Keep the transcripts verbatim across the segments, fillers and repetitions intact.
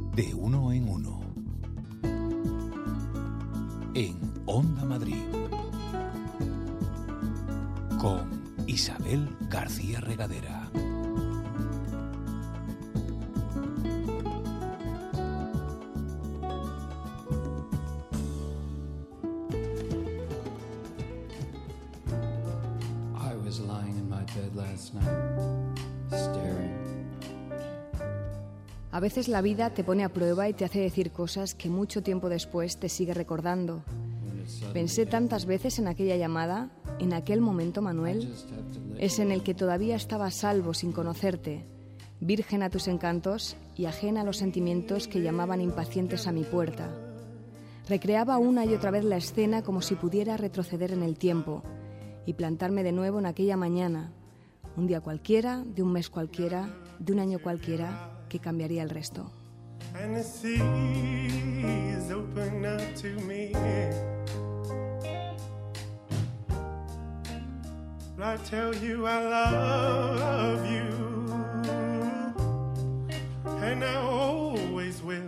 De uno en uno. En Onda Madrid. Con Isabel García Regadera. I was lying in my bed last night, staring. A veces la vida te pone a prueba y te hace decir cosas que mucho tiempo después te sigue recordando. Pensé tantas veces en aquella llamada, en aquel momento, Manuel, es en el que todavía estaba a salvo sin conocerte, virgen a tus encantos y ajena a los sentimientos que llamaban impacientes a mi puerta. Recreaba una y otra vez la escena como si pudiera retroceder en el tiempo y plantarme de nuevo en aquella mañana, un día cualquiera, de un mes cualquiera, de un año cualquiera, que cambiaría el resto. And the seas open up to me. I tell you I love you, and I always will.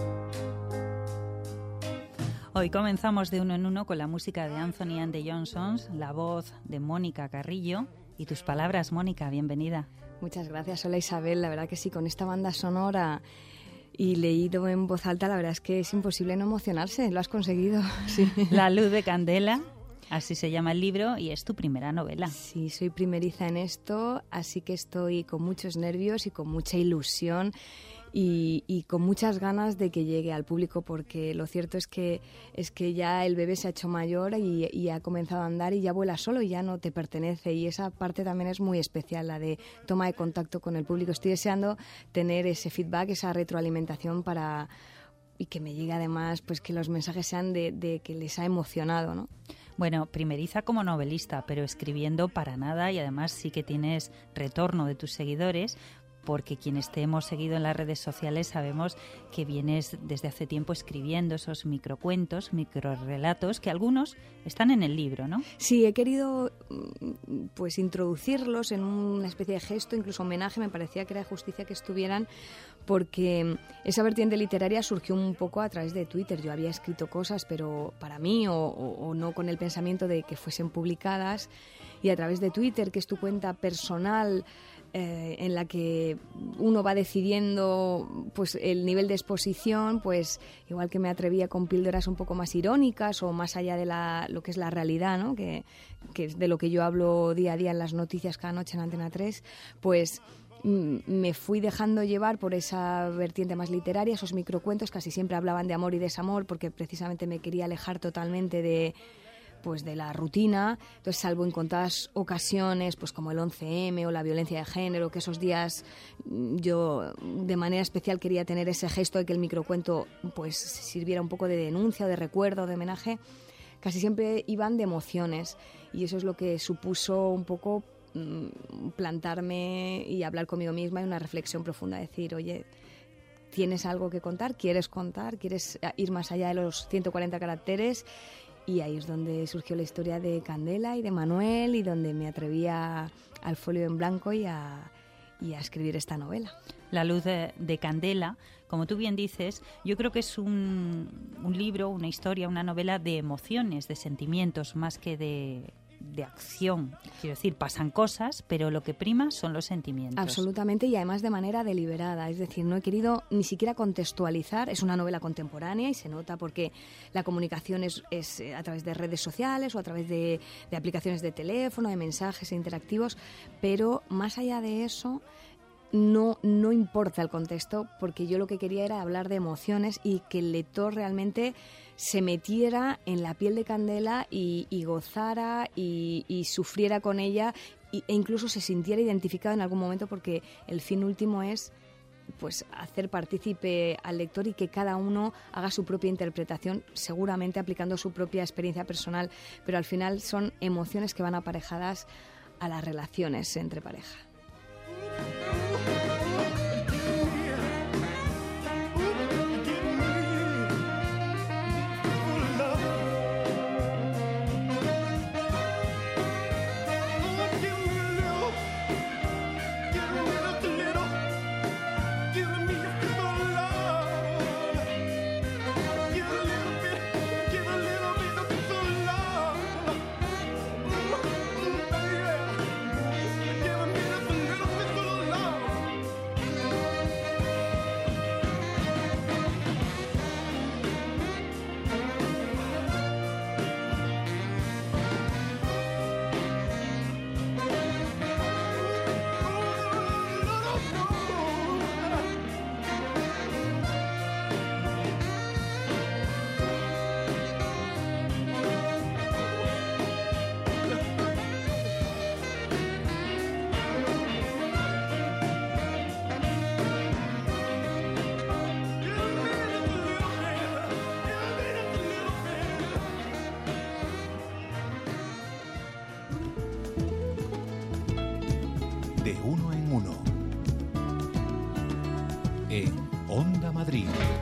Hoy comenzamos de uno en uno con la música de Anthony and the Johnsons, la voz de Mónica Carrillo y tus palabras, Mónica, bienvenida. Muchas gracias, hola Isabel, la verdad que sí, con esta banda sonora y leído en voz alta, la verdad es que es imposible no emocionarse, lo has conseguido. Sí. La luz de candela, así se llama el libro y es tu primera novela. Sí, soy primeriza en esto, así que estoy con muchos nervios y con mucha ilusión y, y con muchas ganas de que llegue al público, porque lo cierto es que es que ya el bebé se ha hecho mayor y, y ha comenzado a andar y ya vuela solo y ya no te pertenece, y esa parte también es muy especial, la de toma de contacto con el público. Estoy deseando tener ese feedback, esa retroalimentación para y que me llegue además pues que los mensajes sean de, de que les ha emocionado, ¿no? Bueno, primeriza como novelista, pero escribiendo para nada, y además sí que tienes retorno de tus seguidores, porque quienes te hemos seguido en las redes sociales sabemos que vienes desde hace tiempo escribiendo esos microcuentos, microrelatos, que algunos están en el libro, ¿no? Sí, he querido pues introducirlos en una especie de gesto, incluso homenaje, me parecía que era justicia que estuvieran, porque esa vertiente literaria surgió un poco a través de Twitter. Yo había escrito cosas, pero para mí, o, o, o no con el pensamiento de que fuesen publicadas, y a través de Twitter, que es tu cuenta personal, Eh, en la que uno va decidiendo pues el nivel de exposición, pues igual que me atrevía con píldoras un poco más irónicas o más allá de la, lo que es la realidad, ¿no? que, que es de lo que yo hablo día a día en las noticias cada noche en Antena tres, pues mm, me fui dejando llevar por esa vertiente más literaria. Esos microcuentos casi siempre hablaban de amor y desamor, porque precisamente me quería alejar totalmente de pues de la rutina. Entonces, salvo en contadas ocasiones, pues como el once eme o la violencia de género, que esos días yo de manera especial quería tener ese gesto de que el microcuento pues sirviera un poco de denuncia, de recuerdo, de homenaje, casi siempre iban de emociones, y eso es lo que supuso un poco mmm, plantarme y hablar conmigo misma y una reflexión profunda, decir, oye, ¿tienes algo que contar? ¿Quieres contar? ¿Quieres ir más allá de los ciento cuarenta caracteres? Y ahí es donde surgió la historia de Candela y de Manuel, y donde me atrevía al folio en blanco y a, y a escribir esta novela. La luz de, de Candela, como tú bien dices, yo creo que es un, un libro, una historia, una novela de emociones, de sentimientos, más que de, de acción. Quiero decir, pasan cosas, pero lo que prima son los sentimientos. Absolutamente, y además de manera deliberada. Es decir, no he querido ni siquiera contextualizar. Es una novela contemporánea y se nota porque la comunicación es, es a través de redes sociales o a través de, de aplicaciones de teléfono, de mensajes interactivos, pero más allá de eso no, no importa el contexto, porque yo lo que quería era hablar de emociones y que el lector realmente se metiera en la piel de Candela y, y gozara y, y sufriera con ella, y, e incluso se sintiera identificado en algún momento, porque el fin último es pues hacer partícipe al lector y que cada uno haga su propia interpretación, seguramente aplicando su propia experiencia personal, pero al final son emociones que van aparejadas a las relaciones entre pareja. Onda Madrid.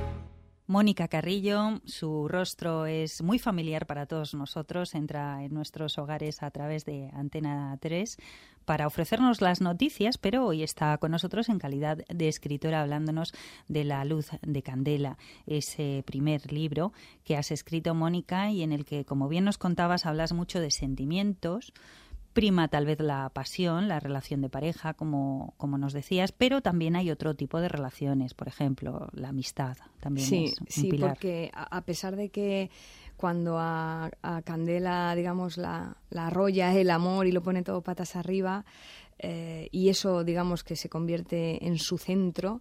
Mónica Carrillo, su rostro es muy familiar para todos nosotros, entra en nuestros hogares a través de Antena tres para ofrecernos las noticias, pero hoy está con nosotros en calidad de escritora hablándonos de La luz de Candela, ese primer libro que has escrito, Mónica, y en el que, como bien nos contabas, hablas mucho de sentimientos. Prima tal vez la pasión, la relación de pareja, como, como nos decías, pero también hay otro tipo de relaciones, por ejemplo, la amistad también sí, es un sí, pilar. Porque a, a pesar de que cuando a, a Candela, digamos, la, la arrolla el amor y lo pone todo patas arriba, eh, y eso, digamos, que se convierte en su centro,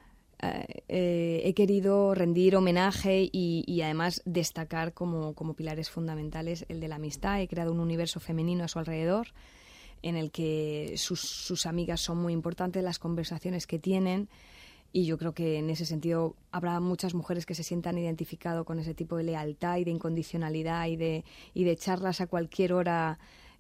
Eh, eh, he querido rendir homenaje y, y además destacar como, como pilares fundamentales el de la amistad. He creado un universo femenino a su alrededor en el que sus, sus amigas son muy importantes, las conversaciones que tienen, y yo creo que en ese sentido habrá muchas mujeres que se sientan identificadas con ese tipo de lealtad y de incondicionalidad y de, y de charlas a cualquier hora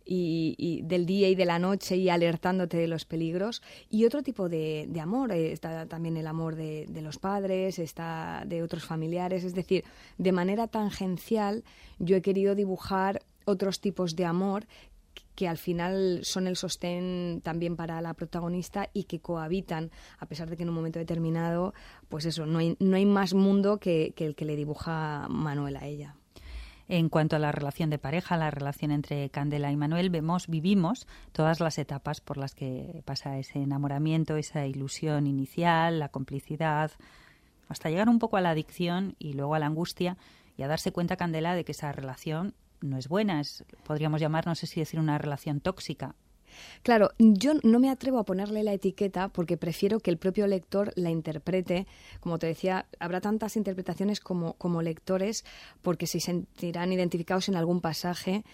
Y, y del día y de la noche y alertándote de los peligros. Y otro tipo de, de amor, eh, está también el amor de, de los padres, está de otros familiares, es decir, de manera tangencial yo he querido dibujar otros tipos de amor que al final son el sostén también para la protagonista y que cohabitan, a pesar de que en un momento determinado, pues eso, no hay, no hay más mundo que, que el que le dibuja Manuel a ella. En cuanto a la relación de pareja, la relación entre Candela y Manuel, vemos, vivimos todas las etapas por las que pasa ese enamoramiento, esa ilusión inicial, la complicidad, hasta llegar un poco a la adicción y luego a la angustia y a darse cuenta, Candela, de que esa relación no es buena, es, podríamos llamar, no sé si decir, una relación tóxica. Claro, yo no me atrevo a ponerle la etiqueta porque prefiero que el propio lector la interprete. Como te decía, habrá tantas interpretaciones como, como lectores porque se sentirán identificados en algún pasaje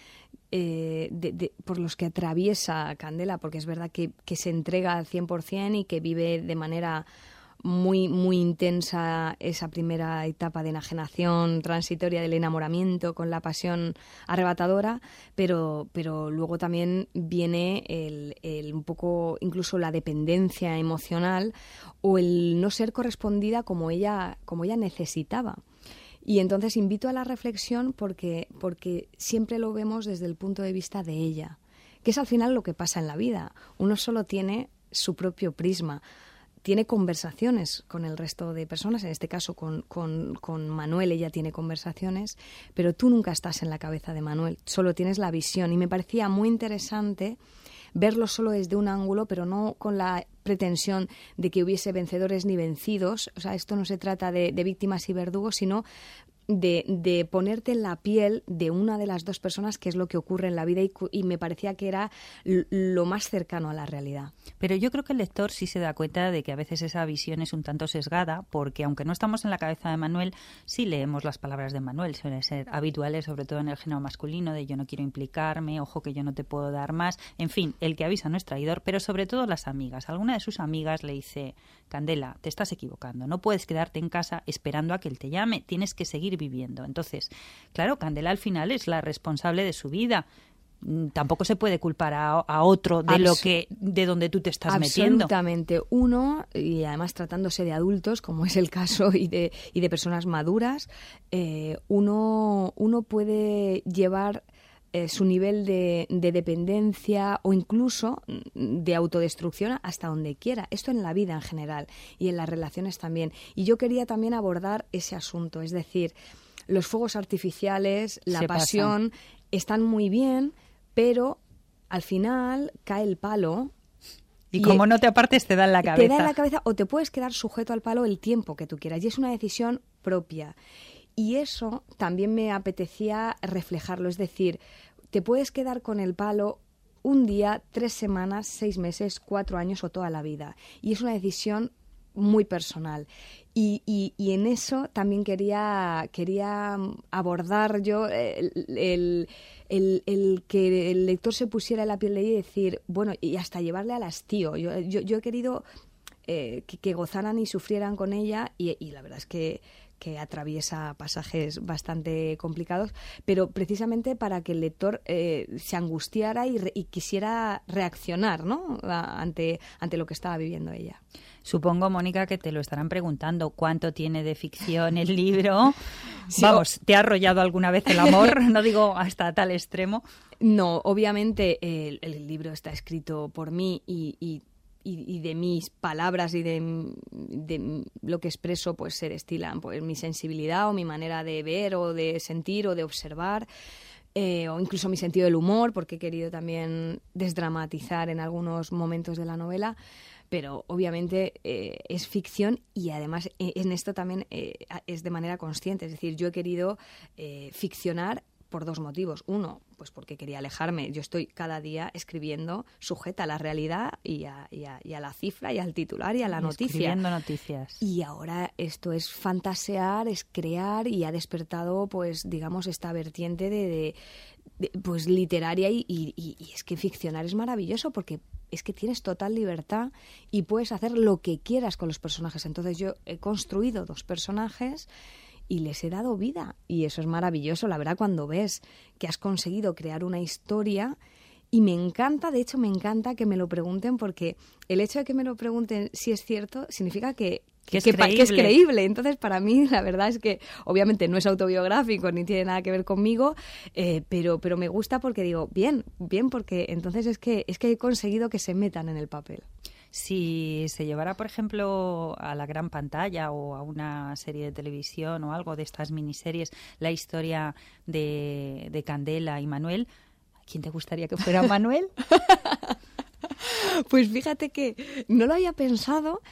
eh, de, de, por los que atraviesa Candela, porque es verdad que, que se entrega al cien por ciento y que vive de manera muy muy intensa esa primera etapa de enajenación transitoria del enamoramiento con la pasión arrebatadora, pero pero luego también viene el, el un poco incluso la dependencia emocional o el no ser correspondida como ella como ella necesitaba. Y entonces invito a la reflexión porque porque siempre lo vemos desde el punto de vista de ella, que es al final lo que pasa en la vida. Uno solo tiene su propio prisma. Tiene conversaciones con el resto de personas, en este caso con, con, con Manuel ella tiene conversaciones, pero tú nunca estás en la cabeza de Manuel, solo tienes la visión. Y me parecía muy interesante verlo solo desde un ángulo, pero no con la pretensión de que hubiese vencedores ni vencidos. O sea, esto no se trata de, de víctimas y verdugos, sino de, de ponerte en la piel de una de las dos personas, que es lo que ocurre en la vida, y, y me parecía que era lo más cercano a la realidad. Pero yo creo que el lector sí se da cuenta de que a veces esa visión es un tanto sesgada, porque aunque no estamos en la cabeza de Manuel, sí leemos las palabras de Manuel, suelen ser habituales, sobre todo en el género masculino, de yo no quiero implicarme, ojo que yo no te puedo dar más, en fin, el que avisa no es traidor, pero sobre todo las amigas. Alguna de sus amigas le dice: Candela, te estás equivocando, no puedes quedarte en casa esperando a que él te llame, tienes que seguir viviendo. Entonces, claro, Candela al final es la responsable de su vida. Tampoco se puede culpar a, a otro de Abs- lo que de donde tú te estás metiendo. Absolutamente. Uno, y además tratándose de adultos, como es el caso, y de, y de personas maduras, eh, uno, uno puede llevar Eh, su nivel de, de dependencia o incluso de autodestrucción hasta donde quiera. Esto en la vida en general y en las relaciones también. Y yo quería también abordar ese asunto, es decir, los fuegos artificiales, la Se pasión, pasan. Están muy bien, pero al final cae el palo. Y, y como no te apartes, te da en la cabeza. Te da en la cabeza o te puedes quedar sujeto al palo el tiempo que tú quieras. Y es una decisión propia. Y eso también me apetecía reflejarlo, es decir, te puedes quedar con el palo un día, tres semanas, seis meses, cuatro años o toda la vida. Y es una decisión muy personal. Y, y, y en eso también quería, quería abordar yo el, el, el, el que el lector se pusiera en la piel de ella y decir, bueno, y hasta llevarle al hastío. Yo, yo, yo he querido eh, que, que gozaran y sufrieran con ella, y, y la verdad es que que atraviesa pasajes bastante complicados, pero precisamente para que el lector eh, se angustiara y, re, y quisiera reaccionar, ¿no?, A, ante, ante lo que estaba viviendo ella. Supongo, Mónica, que te lo estarán preguntando. ¿Cuánto tiene de ficción el libro? Sí, Vamos, ¿te ha arrollado alguna vez el amor? No digo hasta tal extremo. No, obviamente el, el libro está escrito por mí y, y Y, y de mis palabras y de, de lo que expreso pues se destilan pues mi sensibilidad o mi manera de ver o de sentir o de observar, eh, o incluso mi sentido del humor, porque he querido también desdramatizar en algunos momentos de la novela, pero obviamente eh, es ficción y además eh, en esto también eh, es de manera consciente, es decir, yo he querido eh, ficcionar por dos motivos. Uno, pues porque quería alejarme. Yo estoy cada día escribiendo sujeta a la realidad y a, y a, y a la cifra y al titular y a la y noticia. Escribiendo noticias. Y ahora esto es fantasear, es crear, y ha despertado, pues, digamos, esta vertiente de, de, de pues literaria y, y, y es que ficcionar es maravilloso porque es que tienes total libertad y puedes hacer lo que quieras con los personajes. Entonces yo he construido dos personajes y les he dado vida. Y eso es maravilloso, la verdad, cuando ves que has conseguido crear una historia. Y me encanta, de hecho, me encanta que me lo pregunten, porque el hecho de que me lo pregunten si es cierto significa que, que, es, que, creíble. que es creíble. Entonces, para mí, la verdad es que, obviamente, no es autobiográfico ni tiene nada que ver conmigo, eh, pero, pero me gusta porque digo, bien, bien, porque entonces es que, es que he conseguido que se metan en el papel. Si se llevara, por ejemplo, a la gran pantalla o a una serie de televisión o algo de estas miniseries, la historia de, de Candela y Manuel, ¿quién te gustaría que fuera Manuel? Pues fíjate que no lo había pensado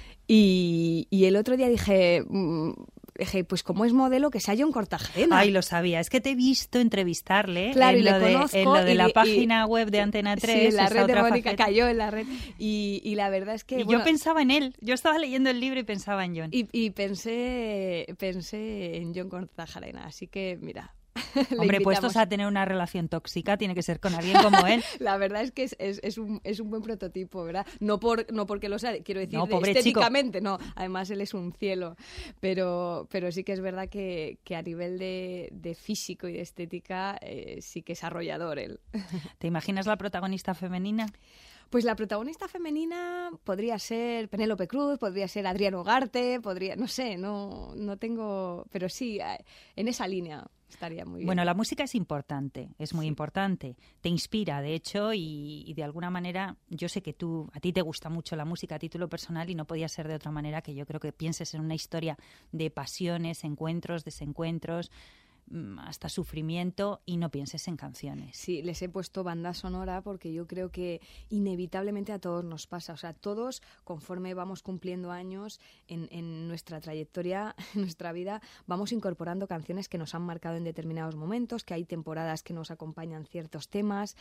y, y el otro día dije... Mmm, Dije, pues como es modelo, que sea John Cortajarena. Ay, lo sabía. Es que te he visto entrevistarle claro, en, y lo le de, conozco, en lo de y, la y, página web de Antena tres. Sí, en la red de Mónica, faceta. cayó en la red. Y, y la verdad es que... Y bueno, yo pensaba en él. Yo estaba leyendo el libro y pensaba en John. Y, y pensé, pensé en John Cortajarena, así que mira... Hombre, puestos a tener una relación tóxica, tiene que ser con alguien como él. La verdad es que es, es, es, un, es un buen prototipo, ¿verdad? No por no porque lo sea, quiero decir, no, de, estéticamente, chico. No. Además, él es un cielo. Pero, pero sí que es verdad que, que a nivel de, de físico y de estética eh, sí que es arrollador él. ¿Te imaginas la protagonista femenina? Pues la protagonista femenina podría ser Penélope Cruz, podría ser Adrián Ugarte, podría, no sé, no, no tengo, pero sí, en esa línea estaría muy bien. Bueno, la música es importante, es muy sí. importante, te inspira, de hecho, y, y de alguna manera, yo sé que tú, a ti te gusta mucho la música a título personal y no podía ser de otra manera que yo creo que pienses en una historia de pasiones, encuentros, desencuentros, hasta sufrimiento y no pienses en canciones. Sí, les he puesto banda sonora porque yo creo que inevitablemente a todos nos pasa. O sea, todos, conforme vamos cumpliendo años en, en nuestra trayectoria, en nuestra vida, vamos incorporando canciones que nos han marcado en determinados momentos, que hay temporadas que nos acompañan ciertos temas,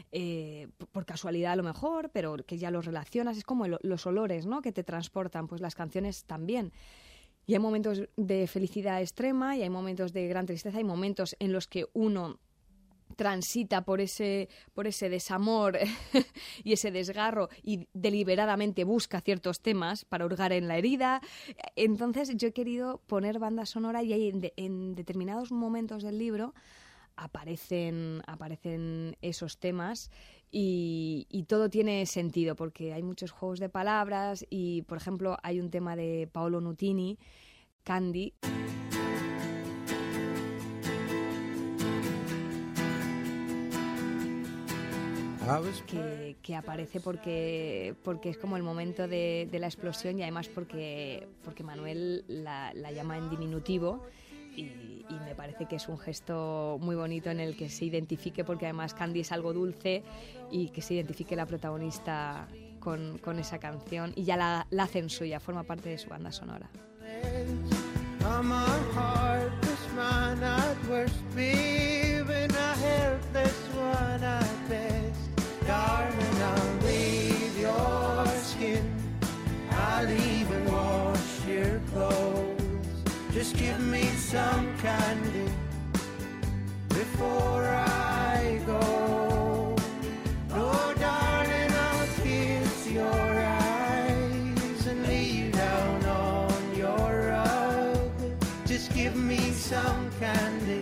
eh, por casualidad a lo mejor, pero que ya los relacionas. Es como el, los olores, ¿no?, que te transportan, pues las canciones también. Y hay momentos de felicidad extrema y hay momentos de gran tristeza, hay momentos en los que uno transita por ese, por ese desamor y ese desgarro y deliberadamente busca ciertos temas para hurgar en la herida. Entonces yo he querido poner banda sonora y hay en, en determinados momentos del libro aparecen, aparecen esos temas y, y todo tiene sentido porque hay muchos juegos de palabras y, por ejemplo, hay un tema de Paolo Nutini, Candy. Que, que aparece porque, porque es como el momento de, de la explosión y además porque, porque Manuel la, la llama en diminutivo. Y, y me parece que es un gesto muy bonito en el que se identifique, porque además Candy es algo dulce y que se identifique la protagonista con, con esa canción y ya la, la hacen suya, forma parte de su banda sonora. Just give me some candy before I go. No, darling, I'll kiss your eyes and leave give me some candy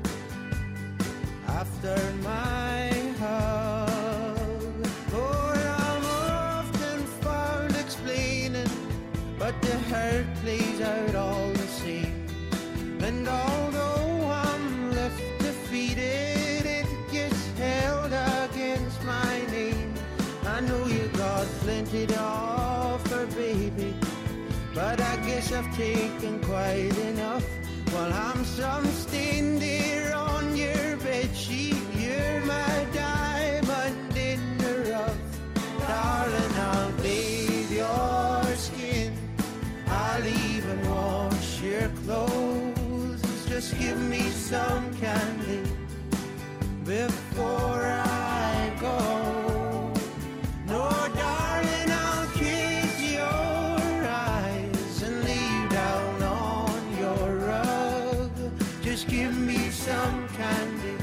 after my hug. Oh, I'm often found explaining, but the hurt plays out all the same. And although I'm left defeated, it gets held against my name. I know you got plenty to offer, baby, but I guess I've taken quite enough. While I'm some stain there on your bedsheet, you're my diamond in the rough. Darling, I'll bathe your skin, I'll even wash your clothes. Just give me some candy before I go. No, darling, I'll kiss your eyes and lay down on your rug. Just give me some candy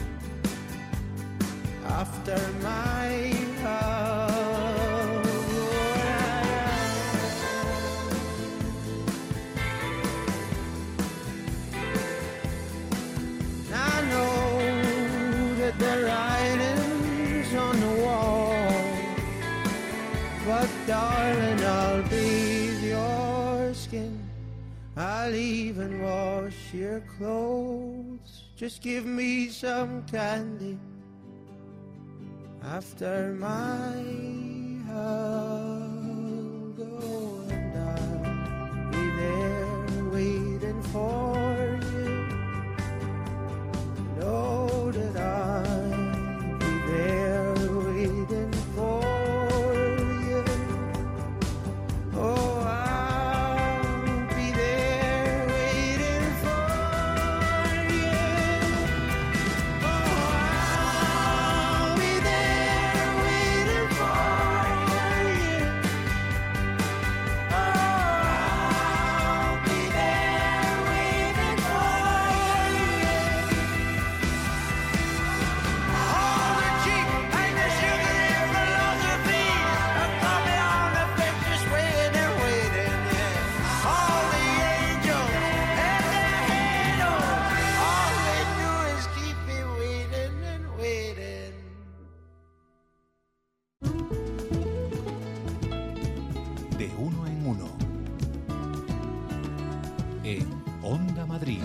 after my hug. I know that the writing's on the wall, but darling, I'll bathe your skin, I'll even wash your clothes. Just give me some candy after my hug. Oh, and I'll be there waiting for you. Know that I'll be there waiting for you. Oh, I'll be there waiting for you. Oh, I'll be there waiting for you. Oh, I'll be there waiting for you. All the cheap and the sugary philosophy have got me on the bench just waiting and waiting, yeah. All the angels and the halos, all they do is keep me waiting and waiting. De uno en uno. En Onda Madrid.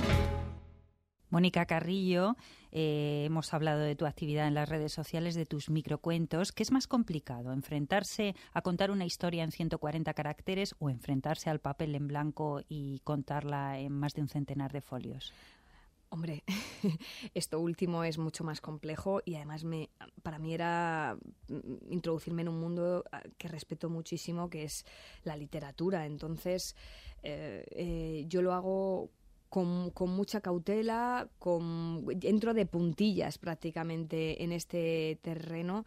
Mónica Carrillo, eh, hemos hablado de tu actividad en las redes sociales, de tus microcuentos. ¿Qué es más complicado, enfrentarse a contar una historia en ciento cuarenta caracteres o enfrentarse al papel en blanco y contarla en más de un centenar de folios? Hombre, esto último es mucho más complejo y además me, para mí era mm, introducirme en un mundo que respeto muchísimo, que es la literatura. Entonces, eh, eh, yo lo hago con, con mucha cautela, con, entro de puntillas prácticamente en este terreno.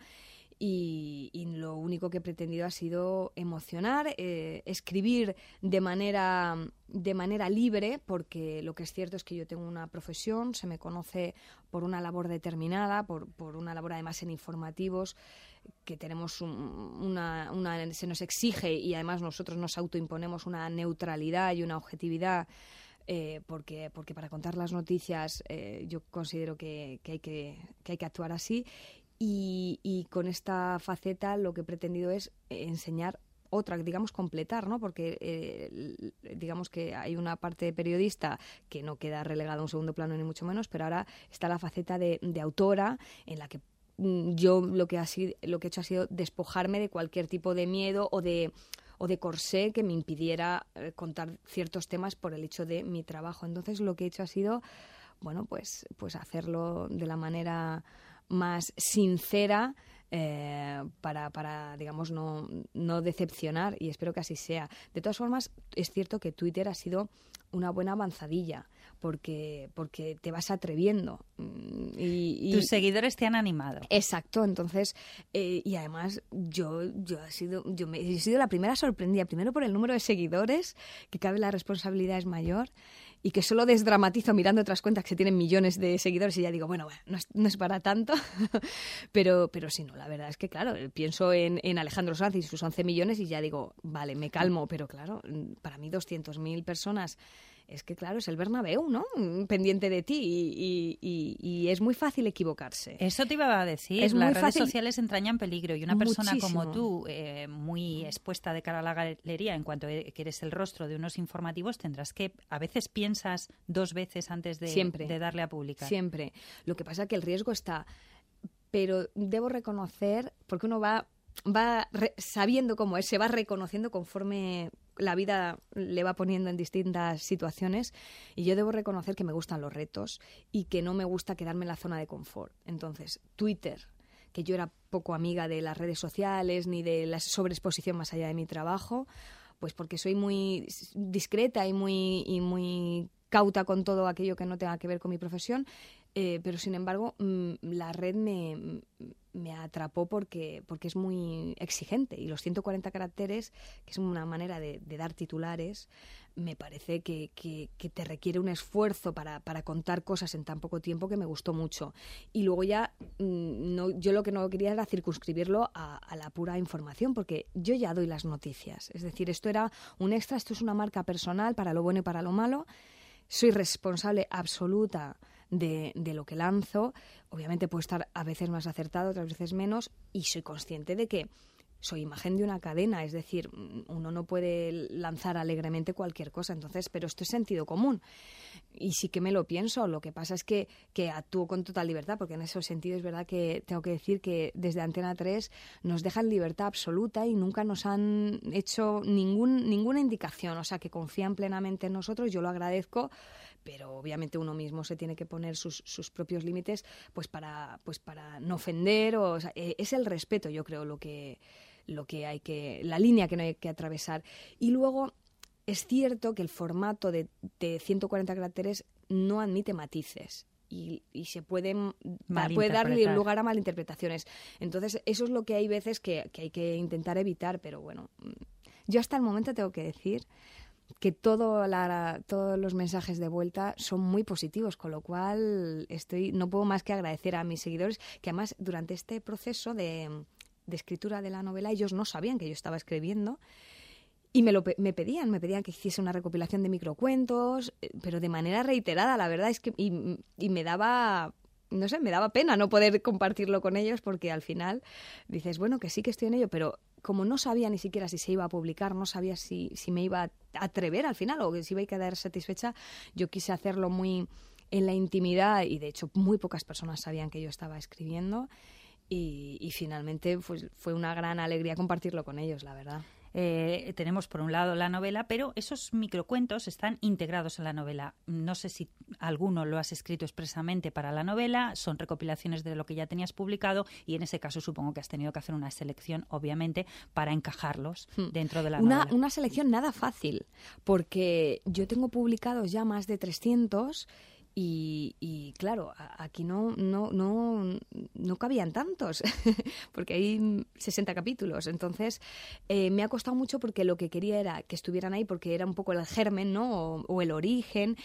Y, y lo único que he pretendido ha sido emocionar, eh, escribir de manera, de manera libre, porque lo que es cierto es que yo tengo una profesión, se me conoce por una labor determinada, por, por una labor además en informativos, que tenemos un, una, una, se nos exige y además nosotros nos autoimponemos una neutralidad y una objetividad. Eh, porque, porque para contar las noticias eh, yo considero que, que, hay que, que hay que actuar así. Y, y con esta faceta lo que he pretendido es enseñar otra, digamos, completar, ¿no? Porque eh, digamos que hay una parte de periodista que no queda relegada a un segundo plano ni mucho menos, pero ahora está la faceta de, de autora, en la que mm, yo lo que, ha sido, lo que he hecho ha sido despojarme de cualquier tipo de miedo o de o de corsé que me impidiera eh, contar ciertos temas por el hecho de mi trabajo. Entonces lo que he hecho ha sido, bueno, pues, pues hacerlo de la manera más sincera, eh, para, para, digamos, no, no decepcionar, y espero que así sea. De todas formas, es cierto que Twitter ha sido una buena avanzadilla, porque, porque te vas atreviendo. Y, y tus seguidores te han animado. Exacto, entonces, eh, y además yo, yo, he sido, yo me, he sido la primera sorprendida, primero por el número de seguidores, que cabe la responsabilidad es mayor, y que solo desdramatizo mirando otras cuentas que tienen millones de seguidores y ya digo, bueno, bueno no, es, no es para tanto, pero, pero sí, no, la verdad es que claro, pienso en, en Alejandro Sanz y sus once millones y ya digo, vale, me calmo, pero claro, para mí doscientas mil personas es que claro, es el Bernabéu, ¿no? Pendiente de ti y, y, y, y es muy fácil equivocarse. Eso te iba a decir, es las muy redes fácil. sociales entrañan peligro y una persona Muchísimo. como tú, eh, muy expuesta de cara a la galería en cuanto que eres el rostro de unos informativos, tendrás que, a veces piensas dos veces antes de, Siempre. de darle a publicar. Siempre. Lo que pasa es que el riesgo está, pero debo reconocer, porque uno va, va re, sabiendo cómo es, se va reconociendo conforme la vida le va poniendo en distintas situaciones, y yo debo reconocer que me gustan los retos y que no me gusta quedarme en la zona de confort. Entonces, Twitter, que yo era poco amiga de las redes sociales ni de la sobreexposición más allá de mi trabajo, pues porque soy muy discreta y muy, y muy cauta con todo aquello que no tenga que ver con mi profesión, eh, pero sin embargo mmm, la red me, me atrapó porque, porque es muy exigente, y los ciento cuarenta caracteres, que es una manera de, de dar titulares, me parece que, que, que te requiere un esfuerzo para, para contar cosas en tan poco tiempo, que me gustó mucho. Y luego ya mmm, no, yo lo que no quería era circunscribirlo a, a la pura información, porque yo ya doy las noticias, es decir, esto era un extra, esto es una marca personal para lo bueno y para lo malo. Soy responsable absoluta de, de lo que lanzo. Obviamente puedo estar a veces más acertado, otras veces menos, y soy consciente de que soy imagen de una cadena, es decir, uno no puede lanzar alegremente cualquier cosa, entonces, pero esto es sentido común. Y sí que me lo pienso, lo que pasa es que, que actúo con total libertad, porque en ese sentido es verdad que tengo que decir que desde Antena tres nos dejan libertad absoluta y nunca nos han hecho ningún, ninguna indicación, o sea, que confían plenamente en nosotros, yo lo agradezco, pero obviamente uno mismo se tiene que poner sus, sus propios límites, pues para, pues para no ofender, o, o sea, es el respeto, yo creo, lo que, lo que hay que, la línea que no hay que atravesar. Y luego es cierto que el formato de, de ciento cuarenta caracteres no admite matices. Y, y se pueden puede darle lugar a malinterpretaciones. Entonces, eso es lo que hay veces que, que hay que intentar evitar, pero bueno, yo hasta el momento tengo que decir que todo la, todos los mensajes de vuelta son muy positivos, con lo cual estoy no puedo más que agradecer a mis seguidores, que además durante este proceso de, de escritura de la novela ellos no sabían que yo estaba escribiendo y me lo me pedían, me pedían que hiciese una recopilación de microcuentos, pero de manera reiterada, la verdad es que y, y me daba no sé, me daba pena no poder compartirlo con ellos, porque al final dices, bueno, que sí que estoy en ello, pero como no sabía ni siquiera si se iba a publicar, no sabía si, si me iba a atrever al final o si iba a quedar satisfecha, yo quise hacerlo muy en la intimidad, y de hecho muy pocas personas sabían que yo estaba escribiendo, y, y finalmente pues, fue una gran alegría compartirlo con ellos, la verdad. Eh, tenemos por un lado la novela, pero esos microcuentos están integrados en la novela. No sé si alguno lo has escrito expresamente para la novela, son recopilaciones de lo que ya tenías publicado, y en ese caso supongo que has tenido que hacer una selección, obviamente, para encajarlos hmm. dentro de la una, novela. Una selección nada fácil, porque yo tengo publicados ya más de trescientos. Y, y claro, aquí no, no, no, no cabían tantos, porque hay sesenta capítulos. Entonces, eh, me ha costado mucho, porque lo que quería era que estuvieran ahí, porque era un poco el germen, ¿no? O, o el origen,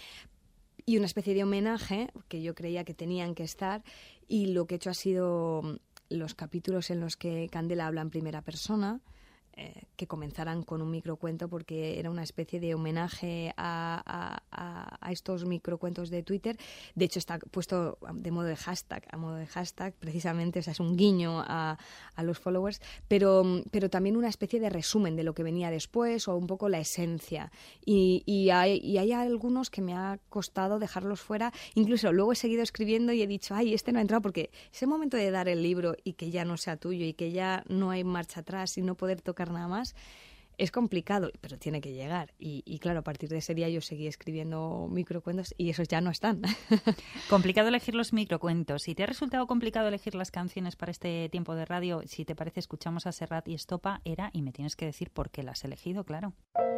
y una especie de homenaje que yo creía que tenían que estar. Y lo que he hecho ha sido los capítulos en los que Candela habla en primera persona, Eh, que comenzaran con un microcuento, porque era una especie de homenaje a, a, a, a estos microcuentos de Twitter. De hecho está puesto de modo de hashtag, a modo de hashtag precisamente, o sea, es un guiño a, a los followers, pero, pero también una especie de resumen de lo que venía después, o un poco la esencia, y, y, hay, y hay algunos que me ha costado dejarlos fuera. Incluso luego he seguido escribiendo y he dicho, ay, este no ha entrado, porque ese momento de dar el libro y que ya no sea tuyo y que ya no hay marcha atrás y no poder tocar nada más, es complicado, pero tiene que llegar. Y, y claro, a partir de ese día yo seguí escribiendo microcuentos y esos ya no están. Complicado elegir los microcuentos. Si te ha resultado complicado elegir las canciones para este tiempo de radio, si te parece, escuchamos a Serrat y Estopa, Era, y me tienes que decir por qué las has elegido, claro.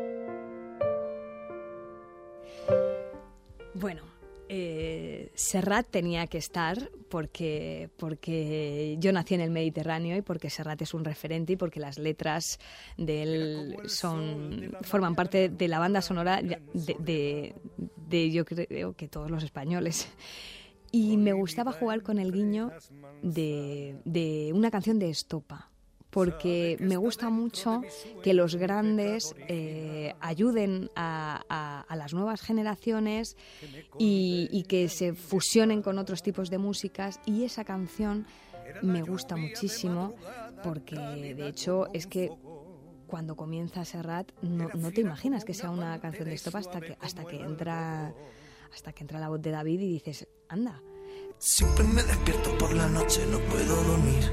Bueno, Eh, Serrat tenía que estar porque, porque yo nací en el Mediterráneo, y porque Serrat es un referente, y porque las letras de él son, forman parte de la banda sonora de, de, de, de yo creo que todos los españoles. Y me gustaba jugar con el guiño de, de una canción de Estopa, porque me gusta mucho que los grandes eh, ayuden a, a, a las nuevas generaciones y, y que se fusionen con otros tipos de músicas, y esa canción me gusta muchísimo porque de hecho es que cuando comienza Serrat no, no te imaginas que sea una canción de stop hasta que hasta que entra hasta que entra la voz de David y dices, anda. Siempre me despierto por la noche, no puedo dormir.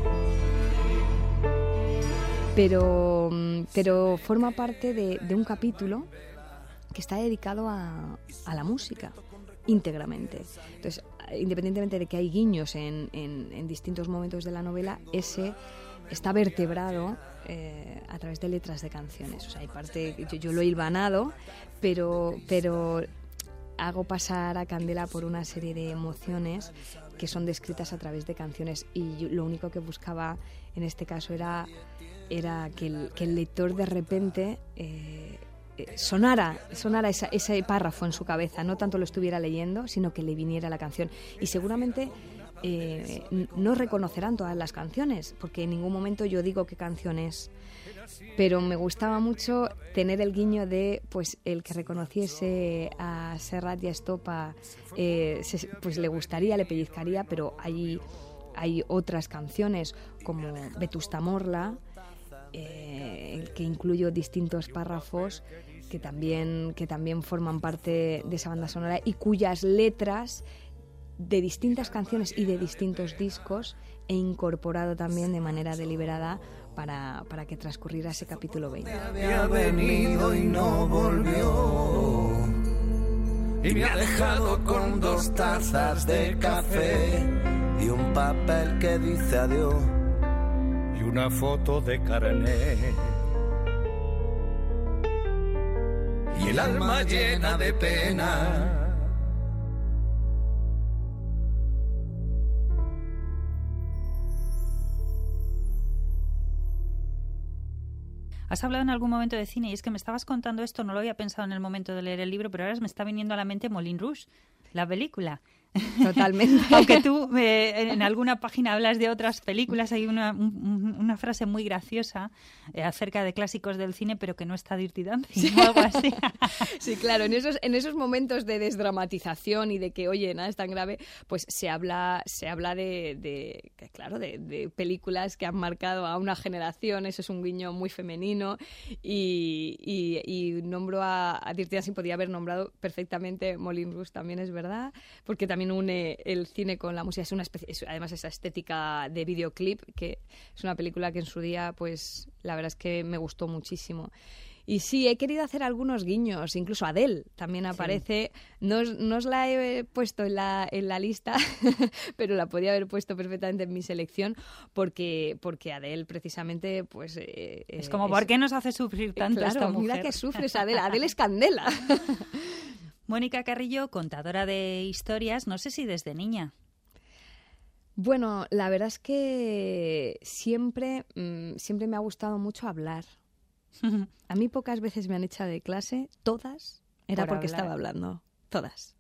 Pero, pero forma parte de, de un capítulo que está dedicado a, a la música íntegramente. Entonces, independientemente de que hay guiños en, en, en distintos momentos de la novela, ese está vertebrado eh, a través de letras de canciones. O sea, hay parte, yo, yo lo he hilvanado, pero, pero hago pasar a Candela por una serie de emociones que son descritas a través de canciones, y yo, lo único que buscaba en este caso era, era que, el, que el lector de repente eh, sonara, sonara esa, ese párrafo en su cabeza, no tanto lo estuviera leyendo, sino que le viniera la canción. Y seguramente eh, no reconocerán todas las canciones, porque en ningún momento yo digo qué canción es, pero me gustaba mucho tener el guiño de, pues, el que reconociese a Serrat y a Estopa, eh, se, pues le gustaría, le pellizcaría, pero hay, hay otras canciones como Vetusta Morla, eh, que incluyo distintos párrafos que también, que también forman parte de esa banda sonora y cuyas letras de distintas canciones y de distintos discos he incorporado también de manera deliberada para, para que transcurriera ese capítulo veinte. Había venido y no volvió, y me ha dejado con dos tazas de café y un papel que dice adiós y una foto de carnet, y el alma llena de pena. Has hablado en algún momento de cine, y es que me estabas contando esto, no lo había pensado en el momento de leer el libro, pero ahora me está viniendo a la mente Moulin Rouge, la película. Totalmente. Aunque tú eh, en alguna página hablas de otras películas, hay una, un, una frase muy graciosa eh, acerca de clásicos del cine, pero que no está Dirty Dancing, sí, o algo así. Sí, claro, en esos, en esos momentos de desdramatización y de que, oye, nada es tan grave, pues se habla, se habla de, de claro, de, de películas que han marcado a una generación. Eso es un guiño muy femenino, y, y, y nombro a, a Dirty Dancing, podría haber nombrado perfectamente Moulin Rouge, también es verdad, porque también une el cine con la música. Es una especie, es, además esa estética de videoclip, que es una película que en su día, pues la verdad es que me gustó muchísimo. Y sí, he querido hacer algunos guiños, incluso Adele también aparece. Sí. No, no os la he puesto en la, en la lista, pero la podía haber puesto perfectamente en mi selección, porque, porque Adele precisamente, pues... Eh, es como, es, ¿por qué nos hace sufrir tanto claro, esta mujer? Mira que sufres, Adele. Adele es candela. Mónica Carrillo, contadora de historias, no sé si desde niña. Bueno, la verdad es que siempre, mmm, siempre me ha gustado mucho hablar. A mí pocas veces me han echado de clase, todas era Por porque hablar. Estaba hablando, todas.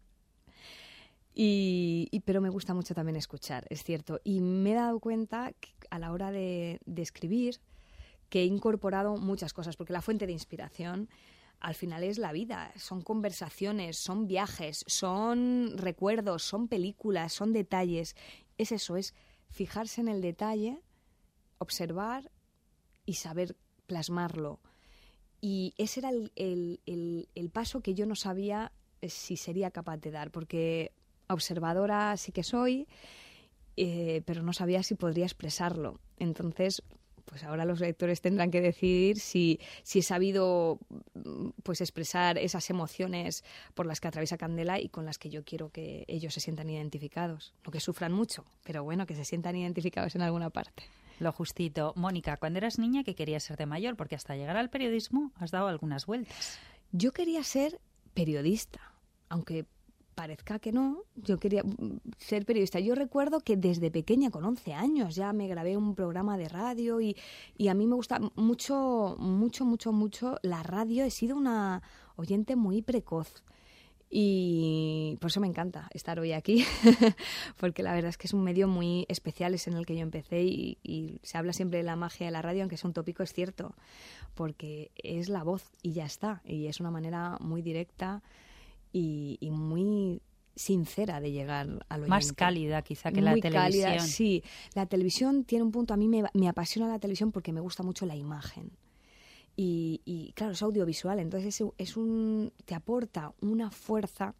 Y, y, pero me gusta mucho también escuchar, es cierto. Y me he dado cuenta que a la hora de, de escribir que he incorporado muchas cosas, porque la fuente de inspiración al final es la vida, son conversaciones, son viajes, son recuerdos, son películas, son detalles. Es eso, es fijarse en el detalle, observar y saber plasmarlo. Y ese era el, el, el, el paso que yo no sabía si sería capaz de dar, porque observadora sí que soy, eh, pero no sabía si podría expresarlo. Entonces, pues ahora los lectores tendrán que decidir si, si he sabido, pues, expresar esas emociones por las que atraviesa Candela y con las que yo quiero que ellos se sientan identificados. No que sufran mucho, pero bueno, que se sientan identificados en alguna parte. Lo justito. Mónica, cuando eras niña, ¿qué querías ser de mayor? Porque hasta llegar al periodismo has dado algunas vueltas. Yo quería ser periodista, aunque parezca que no, yo quería ser periodista. Yo recuerdo que desde pequeña, con once años, ya me grabé un programa de radio y, y a mí me gusta mucho, mucho, mucho, mucho la radio. He sido una oyente muy precoz. Y por eso me encanta estar hoy aquí, porque la verdad es que es un medio muy especial, es en el que yo empecé y, y se habla siempre de la magia de la radio, aunque sea un tópico, es cierto, porque es la voz y ya está, y es una manera muy directa y, y muy sincera de llegar al oyente. Más cálida quizá que la muy televisión. Cálida, sí. La televisión tiene un punto, a mí me, me apasiona la televisión porque me gusta mucho la imagen. Y, y claro, es audiovisual, entonces es, es un, te aporta una fuerza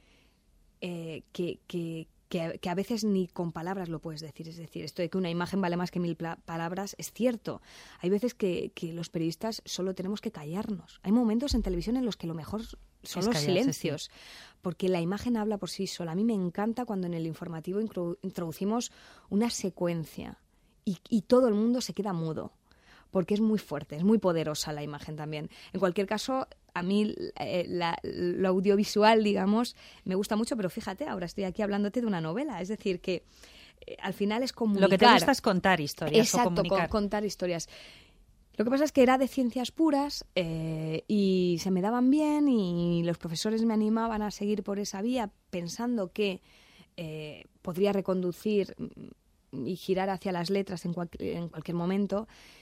eh, que, que, que, que a veces ni con palabras lo puedes decir. Es decir, esto de que una imagen vale más que mil pla- palabras es cierto. Hay veces que, que los periodistas solo tenemos que callarnos. Hay momentos en televisión en los que lo mejor son es los callarse, silencios, sí. Porque la imagen habla por sí sola. A mí me encanta cuando en el informativo intro- introducimos una secuencia y, y todo el mundo se queda mudo, porque es muy fuerte, es muy poderosa la imagen también. En cualquier caso, a mí eh, la, lo audiovisual, digamos, me gusta mucho, pero fíjate, ahora estoy aquí hablándote de una novela, es decir, que eh, al final es comunicar. Lo que te gusta es contar historias. Exacto, o comunicar. Con, contar historias. Lo que pasa es que era de ciencias puras eh, y se me daban bien y los profesores me animaban a seguir por esa vía pensando que eh, podría reconducir y girar hacia las letras en, cual, en cualquier momento.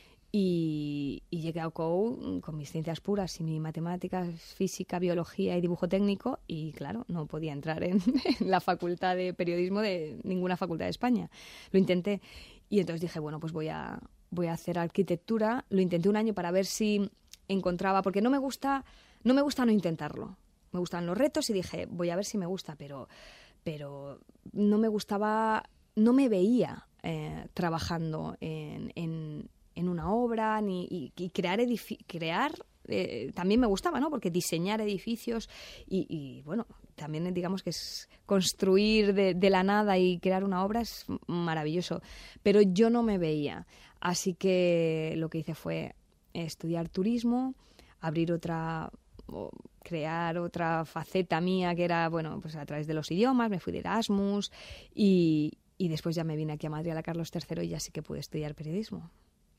Y, y llegué a O C O con mis ciencias puras y mi matemáticas, física, biología y dibujo técnico y claro, no podía entrar en, en la facultad de periodismo de ninguna facultad de España. Lo intenté y entonces dije, bueno, pues voy a, voy a hacer arquitectura. Lo intenté un año para ver si encontraba, porque no me gusta no, me gusta no intentarlo. Me gustan los retos y dije, voy a ver si me gusta, pero, pero no me gustaba, no me veía eh, trabajando en... en en una obra, ni y, y crear edifi- crear eh, también me gustaba, ¿no? Porque diseñar edificios y, y bueno, también digamos que es construir de, de la nada y crear una obra es maravilloso, pero yo no me veía, así que lo que hice fue estudiar turismo, abrir otra o crear otra faceta mía que era, bueno, pues a través de los idiomas, me fui de Erasmus y, y después ya me vine aquí a Madrid a la Carlos tercero y ya sí que pude estudiar periodismo.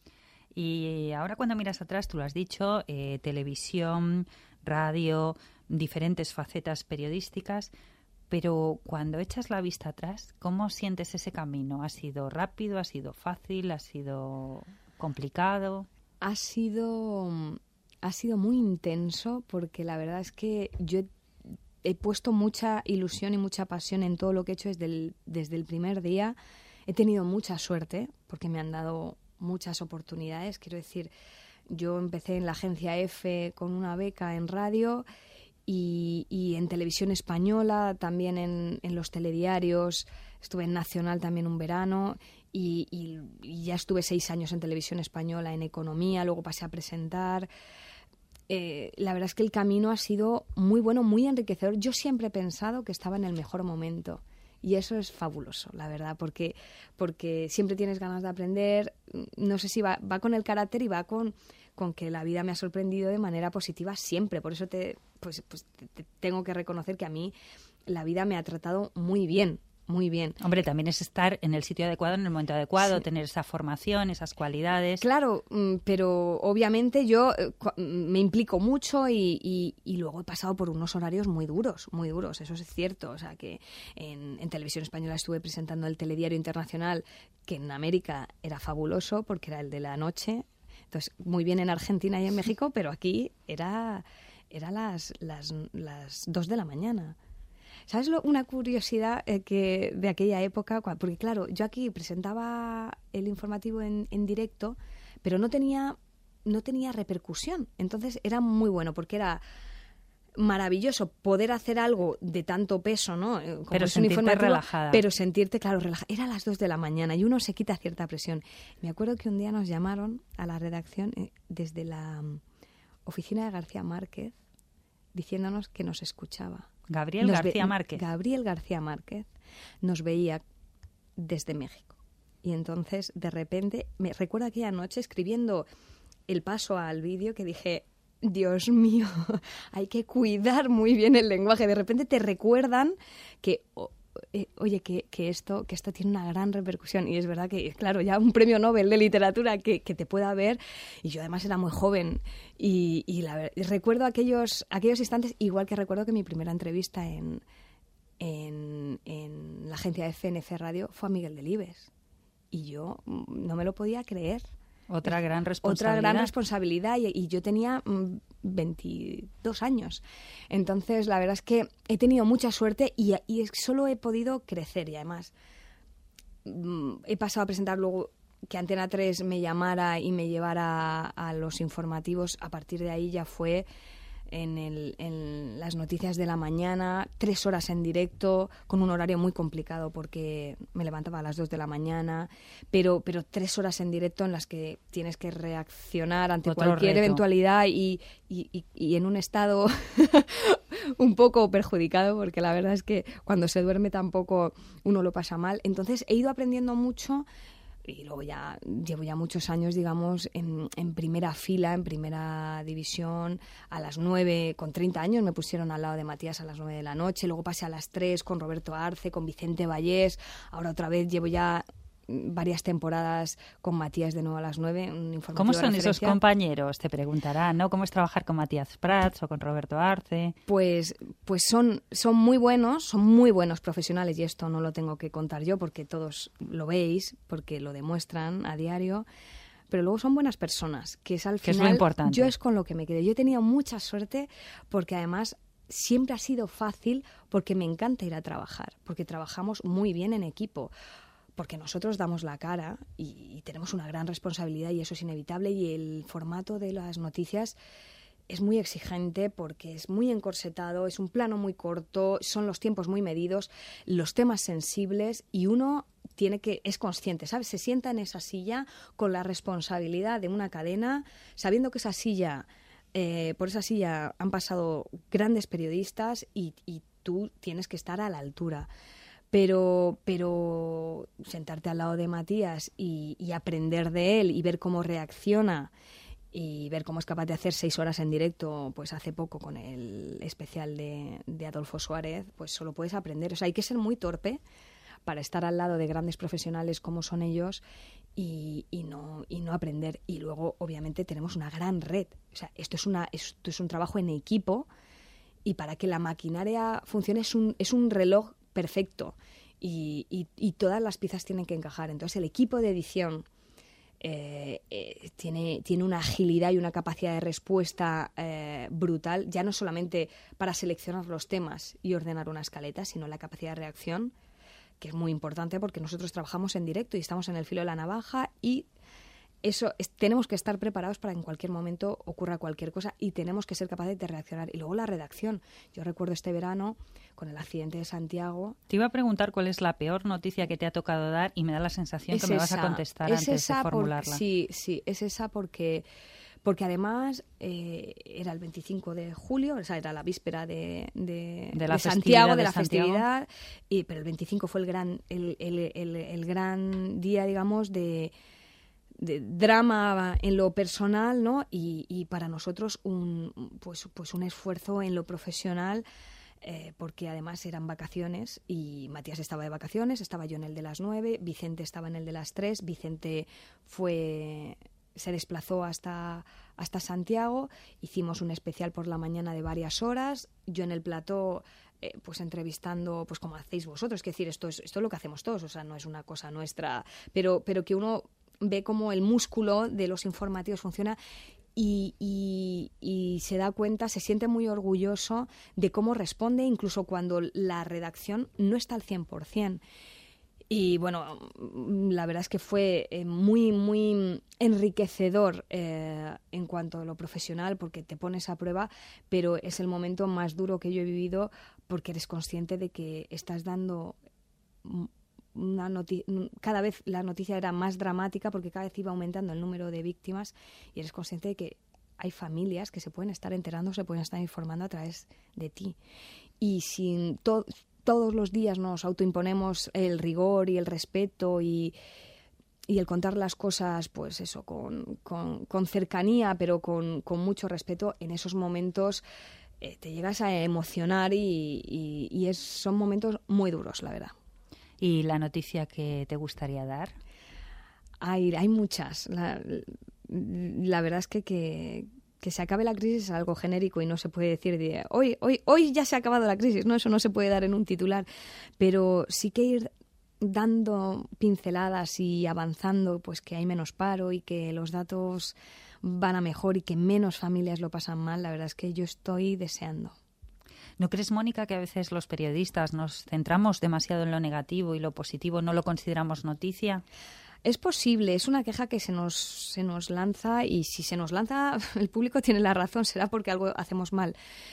Y ahora cuando miras atrás, tú lo has dicho, eh, televisión, radio, diferentes facetas periodísticas, pero cuando echas la vista atrás, ¿cómo sientes ese camino? ¿Ha sido rápido? ¿Ha sido fácil? ¿Ha sido complicado? Ha sido, ha sido muy intenso porque la verdad es que yo he, he puesto mucha ilusión y mucha pasión en todo lo que he hecho desde el, desde el primer día. He tenido mucha suerte porque me han dado muchas oportunidades. Quiero decir, yo empecé en la agencia F con una beca en radio y, y en televisión española, también en, en los telediarios, estuve en Nacional también un verano y, y, y ya estuve seis años en televisión española en economía, luego pasé a presentar. Eh, la verdad es que el camino ha sido muy bueno, muy enriquecedor. Yo siempre he pensado que estaba en el mejor momento. Y eso es fabuloso, la verdad, porque, porque siempre tienes ganas de aprender. No sé si va, va con el carácter y va con, con que la vida me ha sorprendido de manera positiva siempre. Por eso te, pues, pues te, te tengo que reconocer que a mí la vida me ha tratado muy bien, muy bien. Hombre, también es estar en el sitio adecuado, en el momento adecuado, Sí. tener esa formación, esas cualidades. Claro, pero obviamente yo me implico mucho y, y, y luego he pasado por unos horarios muy duros, muy duros, eso es cierto. O sea, que en, en Televisión Española estuve presentando el Telediario Internacional, que en América era fabuloso porque era el de la noche. Entonces, muy bien en Argentina y en México, pero aquí era, era las, las, las dos de la mañana. ¿Sabes lo, una curiosidad eh, que de aquella época? Porque claro, yo aquí presentaba el informativo en, en directo, pero no tenía, no tenía repercusión. Entonces era muy bueno porque era maravilloso poder hacer algo de tanto peso, ¿no? Como pero es un sentirte informativo, relajada. Pero sentirte, claro, relajada. Era a las dos de la mañana y uno se quita cierta presión. Me acuerdo que un día nos llamaron a la redacción eh, desde la um, oficina de García Márquez diciéndonos que nos escuchaba. Gabriel Nos García ve- Márquez. Gabriel García Márquez nos veía desde México. Y entonces, de repente, me recuerdo aquella noche escribiendo el paso al vídeo que dije, Dios mío, hay que cuidar muy bien el lenguaje. De repente te recuerdan que, o- eh, oye, que, que, esto, que esto tiene una gran repercusión. Y es verdad que, claro, ya un premio Nobel de literatura que, que te pueda ver. Y yo además era muy joven. Y, y la, ver- recuerdo aquellos, aquellos instantes, igual que recuerdo que mi primera entrevista en, agencia de F N C Radio fue a Miguel Delibes. Y yo no me lo podía creer. Otra gran responsabilidad. Otra gran responsabilidad y, y yo tenía mm, veintidós años. Entonces, la verdad es que he tenido mucha suerte y, y es, solo he podido crecer. Y además, mm, he pasado a presentar luego que Antena tres me llamara y me llevara a, a los informativos. A partir de ahí ya fue en, el, en las noticias de la mañana, tres horas en directo, con un horario muy complicado porque me levantaba a las dos de la mañana, pero, pero tres horas en directo en las que tienes que reaccionar ante Otro cualquier reto. eventualidad y, y, y, y en un estado un poco perjudicado, porque la verdad es que cuando se duerme tampoco uno lo pasa mal. Entonces he ido aprendiendo mucho. Y luego ya llevo ya muchos años, digamos, en, en primera fila, en primera división. A las nueve, con treinta años, me pusieron al lado de Matías a las nueve de la noche. Luego pasé a las tres con Roberto Arce, con Vicente Vallés. Ahora otra vez llevo ya varias temporadas con Matías de nuevo a las nueve. Un informativo ¿Cómo de son esos referencia. compañeros? Te preguntarán, ¿no? ¿Cómo es trabajar con Matías Prats o con Roberto Arce? Pues, pues son, son muy buenos, son muy buenos profesionales y esto no lo tengo que contar yo porque todos lo veis, porque lo demuestran a diario. Pero luego son buenas personas, que es al Que es lo final, importante. yo es con lo que me quedé. Yo he tenido mucha suerte porque además siempre ha sido fácil porque me encanta ir a trabajar, porque trabajamos muy bien en equipo, porque nosotros damos la cara y, y tenemos una gran responsabilidad y eso es inevitable y el formato de las noticias es muy exigente porque es muy encorsetado, es un plano muy corto, son los tiempos muy medidos, los temas sensibles y uno tiene que es consciente, ¿sabes? Se sienta en esa silla con la responsabilidad de una cadena, sabiendo que esa silla, eh, por esa silla han pasado grandes periodistas y, y tú tienes que estar a la altura. Pero, pero sentarte al lado de Matías y, y aprender de él y ver cómo reacciona y ver cómo es capaz de hacer seis horas en directo, pues hace poco con el especial de, de Adolfo Suárez, pues solo puedes aprender. O sea, hay que ser muy torpe para estar al lado de grandes profesionales como son ellos y, y, no, y no aprender. Y luego, obviamente, tenemos una gran red. O sea, esto es, una, esto es un trabajo en equipo y para que la maquinaria funcione es un, es un reloj perfecto y, y, y todas las piezas tienen que encajar. Entonces el equipo de edición eh, eh, tiene, tiene una agilidad y una capacidad de respuesta eh, brutal, ya no solamente para seleccionar los temas y ordenar una escaleta, sino la capacidad de reacción, que es muy importante porque nosotros trabajamos en directo y estamos en el filo de la navaja y eso es, tenemos que estar preparados para que en cualquier momento ocurra cualquier cosa y tenemos que ser capaces de reaccionar. Y luego la redacción. Yo recuerdo este verano con el accidente de Santiago. Te iba a preguntar cuál es la peor noticia que te ha tocado dar y me da la sensación Es que me vas esa, a contestar es antes esa de por- formularla. sí, sí, es esa porque... Porque además eh, era el veinticinco de julio, o sea, era la víspera de, de, De la de festividad Santiago, de de la Santiago. festividad, y, pero el veinticinco fue el gran, el, el, el, el gran día, digamos, de, de drama en lo personal, ¿no? Y, y para nosotros un, pues, pues un esfuerzo en lo profesional. Eh, porque además eran vacaciones y Matías estaba de vacaciones, estaba yo en el de las nueve, Vicente estaba en el de las tres, Vicente fue... se desplazó hasta, hasta Santiago, hicimos un especial por la mañana de varias horas, yo en el plató eh, pues entrevistando, pues como hacéis vosotros, es decir, esto es, esto es lo que hacemos todos, o sea, no es una cosa nuestra, pero, pero que uno ve cómo el músculo de los informativos funciona y, y, y se da cuenta, se siente muy orgulloso de cómo responde, incluso cuando la redacción no está al cien por ciento. Y bueno, la verdad es que fue eh, muy, muy enriquecedor eh, en cuanto a lo profesional, porque te pones a prueba, pero es el momento más duro que yo he vivido porque eres consciente de que estás dando una noticia, cada vez la noticia era más dramática porque cada vez iba aumentando el número de víctimas y eres consciente de que hay familias que se pueden estar enterando, se pueden estar informando a través de ti. Y sin todo... todos los días nos autoimponemos el rigor y el respeto y, y el contar las cosas, pues eso, con, con, con cercanía, pero con, con mucho respeto. En esos momentos eh, te llegas a emocionar y, y, y es, son momentos muy duros, la verdad. ¿Y la noticia que te gustaría dar? Hay, hay muchas. La, la verdad es que, que, que se acabe la crisis es algo genérico y no se puede decir de, hoy, hoy, hoy ya se ha acabado la crisis, no, eso no se puede dar en un titular, pero sí que ir dando pinceladas y avanzando, pues que hay menos paro y que los datos van a mejor y que menos familias lo pasan mal, la verdad es que yo estoy deseando. ¿No crees, Mónica, que a veces los periodistas nos centramos demasiado en lo negativo y lo positivo no lo consideramos noticia? Es posible, es una queja que se nos, se nos lanza y si se nos lanza el público tiene la razón, será porque algo hacemos mal.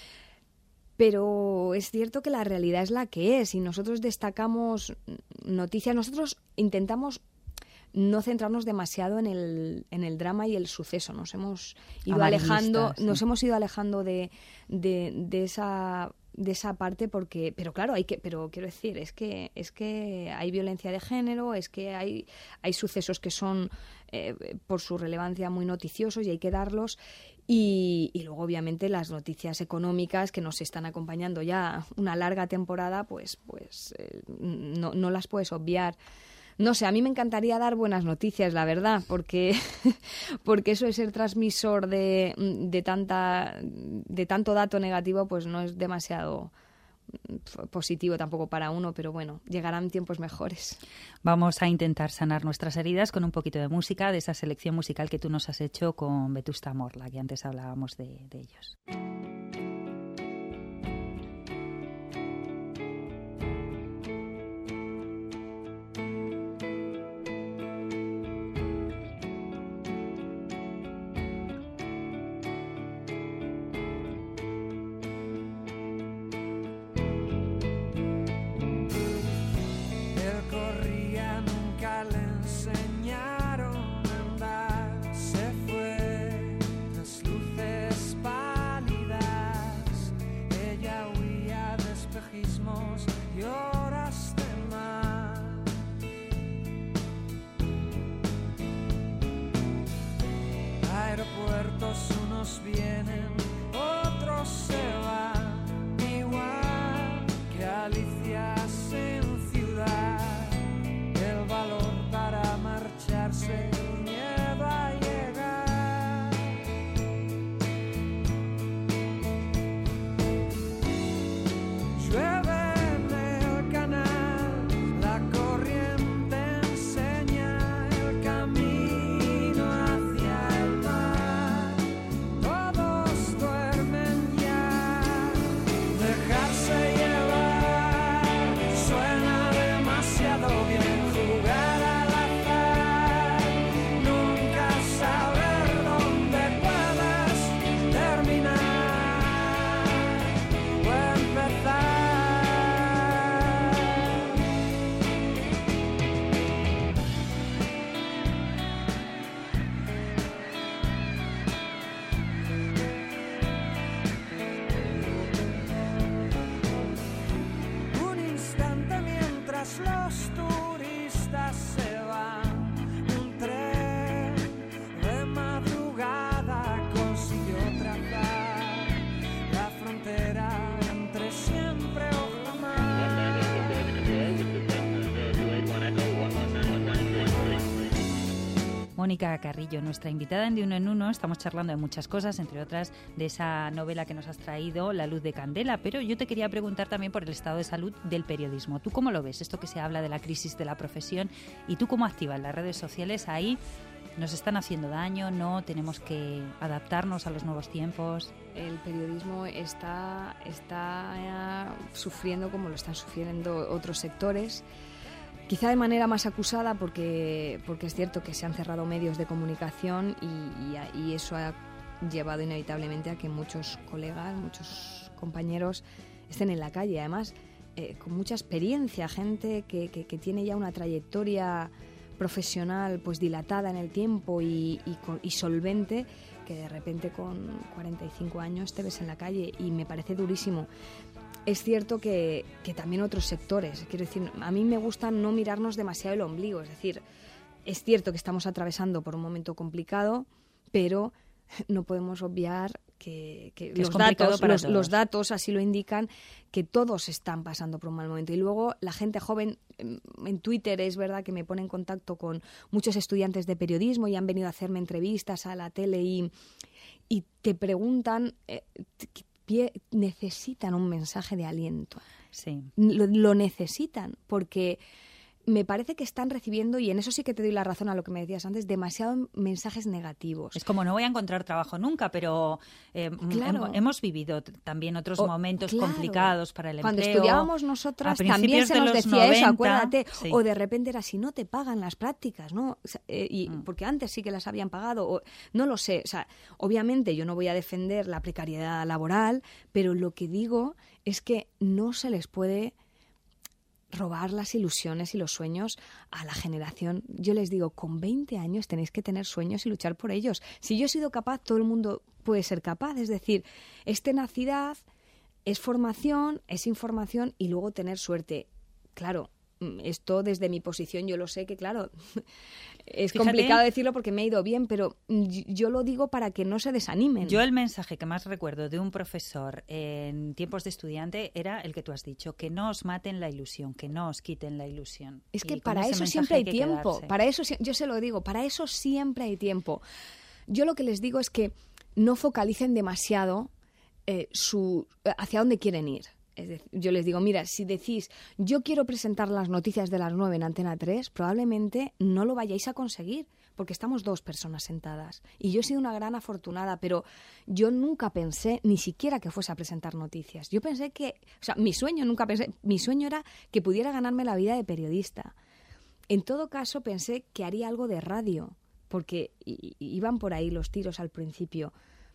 Pero es cierto que la realidad es la que es y nosotros destacamos noticias, nosotros intentamos no centrarnos demasiado en el, en el drama y el suceso. Nos hemos ido alejando, sí. nos hemos ido alejando de, de, de esa de esa parte porque, pero claro, hay que, pero quiero decir, es que es que hay violencia de género, es que hay hay sucesos que son eh, por su relevancia muy noticiosos y hay que darlos. Y, y luego, obviamente, las noticias económicas que nos están acompañando ya una larga temporada, pues, pues eh, no, no las puedes obviar. No sé, a mí me encantaría dar buenas noticias, la verdad, porque, porque eso de ser transmisor de, de, tanta, de tanto dato negativo, pues no es demasiado positivo tampoco para uno, pero bueno, llegarán tiempos mejores. Vamos a intentar sanar nuestras heridas con un poquito de música, de esa selección musical que tú nos has hecho con Vetusta Morla, que antes hablábamos de, de ellos. Mónica Carrillo, nuestra invitada en De Uno en Uno. Estamos charlando de muchas cosas, entre otras de esa novela que nos has traído, La luz de candela, pero yo te quería preguntar también por el estado de salud del periodismo. ¿Tú cómo lo ves? Esto que se habla de la crisis de la profesión, ¿y tú cómo activas las redes sociales ahí? ¿Nos están haciendo daño? ¿No? ¿Tenemos que adaptarnos a los nuevos tiempos? El periodismo está, está sufriendo como lo están sufriendo otros sectores. Quizá de manera más acusada porque, porque es cierto que se han cerrado medios de comunicación y, y, y eso ha llevado inevitablemente a que muchos colegas, muchos compañeros estén en la calle. Además, eh, con mucha experiencia, gente que, que, que tiene ya una trayectoria profesional pues dilatada en el tiempo y, y, y solvente, que de repente con cuarenta y cinco años te ves en la calle y me parece durísimo. Es cierto que, que también otros sectores, quiero decir, a mí me gusta no mirarnos demasiado el ombligo, es decir, es cierto que estamos atravesando por un momento complicado, pero no podemos obviar que, que Que es los, complicado datos, para los, todos. los datos así lo indican, que todos están pasando por un mal momento. Y luego la gente joven, en en Twitter es verdad que me pone en contacto con muchos estudiantes de periodismo y han venido a hacerme entrevistas a la tele y, y te preguntan, eh, pie- necesitan un mensaje de aliento. Sí. Lo, lo necesitan, porque me parece que están recibiendo, y en eso sí que te doy la razón a lo que me decías antes, demasiados mensajes negativos. Es como no voy a encontrar trabajo nunca, pero eh, Claro. hem- hemos vivido t- también otros O- momentos claro. complicados para el Cuando empleo. estudiábamos A nosotras principios también se de nos los decía eso, noventa, acuérdate. sí. O de repente era si no te pagan las prácticas, ¿no? O sea, eh, y Mm. porque antes sí que las habían pagado. O, no lo sé. O sea, obviamente yo no voy a defender la precariedad laboral, pero lo que digo es que no se les puede robar las ilusiones y los sueños a la generación. Yo les digo, con veinte años tenéis que tener sueños y luchar por ellos. Si yo he sido capaz, todo el mundo puede ser capaz. Es decir, es tenacidad, es formación, es información y luego tener suerte. Claro, esto desde mi posición yo lo sé que, claro, es Fíjate, complicado decirlo porque me ha ido bien, pero yo lo digo para que no se desanimen. Yo el mensaje que más recuerdo de un profesor en tiempos de estudiante era el que tú has dicho, que no os maten la ilusión, que no os quiten la ilusión. Es Y que con para ese eso mensaje siempre hay que tiempo. quedarse. Para eso, si- yo se lo digo, para eso siempre hay tiempo. Yo lo que les digo es que no focalicen demasiado eh, su, hacia dónde quieren ir. Es decir, yo les digo, mira, si decís, yo quiero presentar las noticias de las nueve en Antena tres, probablemente no lo vayáis a conseguir, porque estamos dos personas sentadas. Y yo he sido una gran afortunada, pero yo nunca pensé ni siquiera que fuese a presentar noticias. Yo pensé que, o sea, mi sueño nunca pensé, mi sueño era que pudiera ganarme la vida de periodista. En todo caso, pensé que haría algo de radio, porque i- i- iban por ahí los tiros al principio.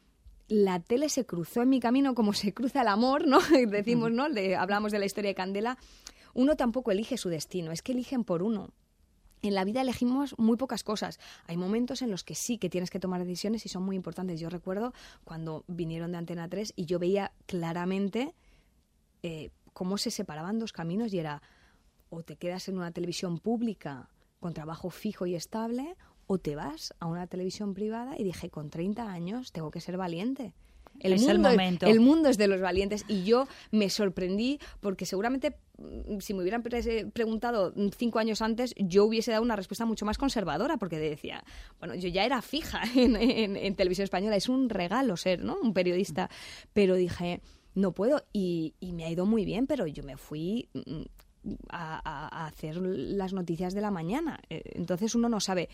La tele se cruzó en mi camino como se cruza el amor, ¿no? Decimos, ¿no? Le, hablamos de la historia de Candela. Uno tampoco elige su destino, es que eligen por uno. En la vida elegimos muy pocas cosas. Hay momentos en los que sí que tienes que tomar decisiones y son muy importantes. Yo recuerdo cuando vinieron de Antena tres y yo veía claramente eh, cómo se separaban dos caminos y era o te quedas en una televisión pública con trabajo fijo y estable o te vas a una televisión privada y dije, con treinta años tengo que ser valiente. El Es el mundo, momento. el mundo es de los valientes y yo me sorprendí porque seguramente mm, si me hubieran pre- preguntado mm, cinco años antes yo hubiese dado una respuesta mucho más conservadora porque decía, bueno, yo ya era fija en, en- en televisión española, es un regalo ser, ¿no? Un periodista, pero dije, no puedo y, y me ha ido muy bien, pero yo me fui mm, a, a- a hacer las noticias de la mañana, Eh, entonces uno no sabe.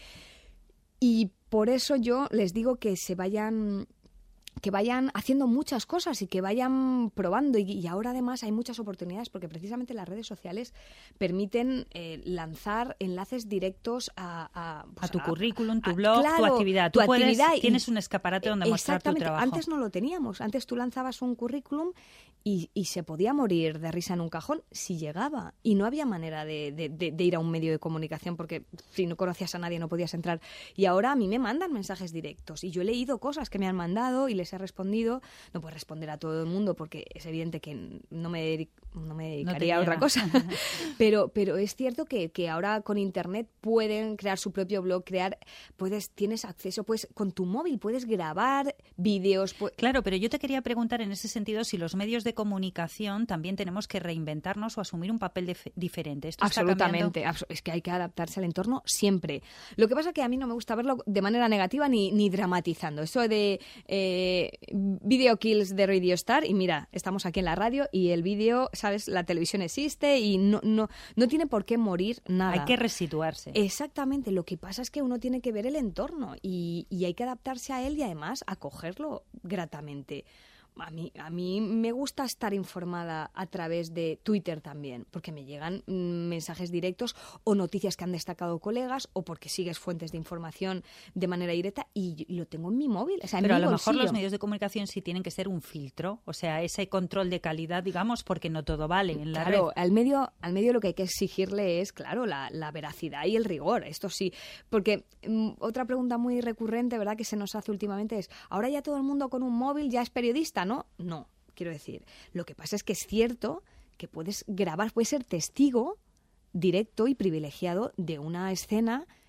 Y por eso yo les digo que se vayan que vayan haciendo muchas cosas y que vayan probando. Y, y ahora además hay muchas oportunidades porque precisamente las redes sociales permiten eh, lanzar enlaces directos a... A, pues a tu a- currículum, tu a- blog, tu claro, actividad. tu Tú puedes, actividad y- tienes un escaparate donde mostrar tu Exactamente. trabajo. Antes no lo teníamos. Antes tú lanzabas un currículum y, y se podía morir de risa en un cajón si llegaba. Y no había manera de, de- de- de ir a un medio de comunicación porque si no conocías a nadie no podías entrar. Y ahora a mí me mandan mensajes directos y yo he leído cosas que me han mandado y les he respondido. No puedo responder a todo el mundo porque es evidente que no me, dedi- no me No te dedicaría a otra llega. cosa. pero, pero es cierto que, que ahora con internet pueden crear su propio blog, crear, puedes, tienes acceso, puedes, con tu móvil puedes grabar vídeos. pu- Claro, pero yo te quería preguntar en ese sentido si los medios de comunicación también tenemos que reinventarnos o asumir un papel dif- diferente. Esto está Absolutamente, cambiando. abso- es que hay que adaptarse al entorno siempre. Lo que pasa es que a mí no me gusta verlo de manera negativa ni, ni dramatizando. Eso de eh, video kills de Radio Star y mira, estamos aquí en la radio y el vídeo, ¿sabes? La televisión existe y no, no, no tiene por qué morir nada. Hay que resituarse. Exactamente, lo que pasa es que uno tiene que ver el entorno y, y hay que adaptarse a él y además acogerlo gratamente. A mí, a mí me gusta estar informada a través de Twitter también, porque me llegan mm, mensajes directos o noticias que han destacado colegas o porque sigues fuentes de información de manera directa y, y lo tengo en mi móvil. O sea, en Pero a mi lo mejor bolsillo. los medios de comunicación sí tienen que ser un filtro, o sea, ese control de calidad, digamos, porque no todo vale en la Claro, red. al medio, al medio lo que hay que exigirle es, claro, la, la veracidad y el rigor. Esto sí, porque mm, otra pregunta muy recurrente, ¿verdad?, que se nos hace últimamente es, ahora ya todo el mundo con un móvil ya es periodista, ¿no? No, quiero decir, lo que pasa es que es cierto que puedes grabar, puedes ser testigo directo y privilegiado de una escena